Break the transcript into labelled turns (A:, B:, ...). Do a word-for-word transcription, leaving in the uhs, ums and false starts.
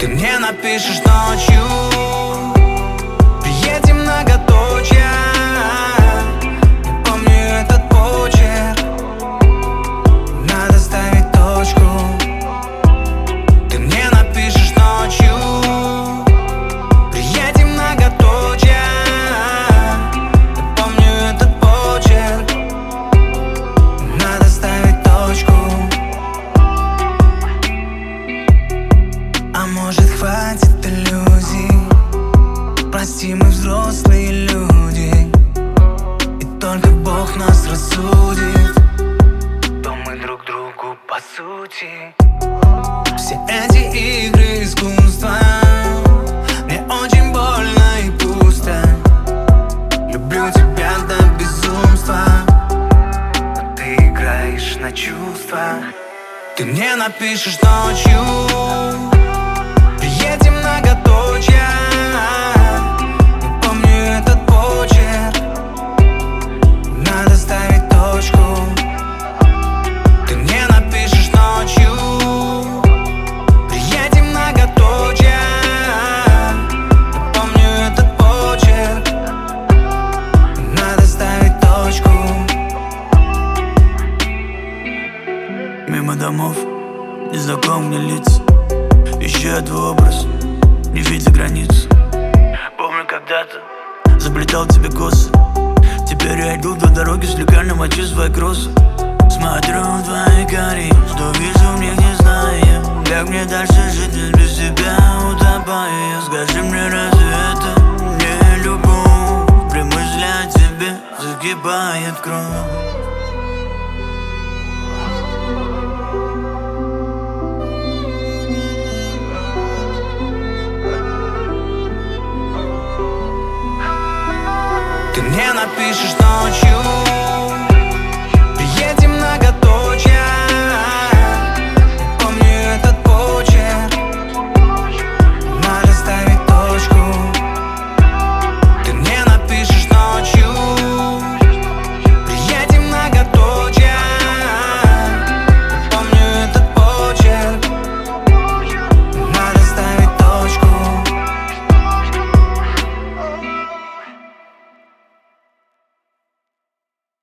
A: Ты мне напишешь ночью, приедем многоточие. Не помню этот почерк, надо ставить точку. Ты мне напишешь ночью, приедем многоточие. Не помню этот почерк, надо ставить точку. А может, хватит иллюзий? Прости, мы взрослые люди, и только Бог нас рассудит, то мы друг другу по сути. Все эти игры искусства, мне очень больно и пусто. Люблю тебя до безумства, но ты играешь на чувства. Ты мне напишешь ночью, приедем многоточие. Не помню этот почерк, надо ставить точку. Ты мне напишешь ночью, приедем многоточие. Не помню этот почерк, надо ставить точку.
B: Мимо домов, незнакомые лица, ищу твой образ, не видя границ. Помню, когда-то заплетал тебе косы, теперь я иду до дороги с лекальным чувством кросса. Смотрю в твои кори, что вижу в них, не знаю, как мне дальше жить без тебя, утопая. Скажи мне, разве это не любовь? При мысли о тебе закипает кровь.
A: Ты мне напишешь ночью,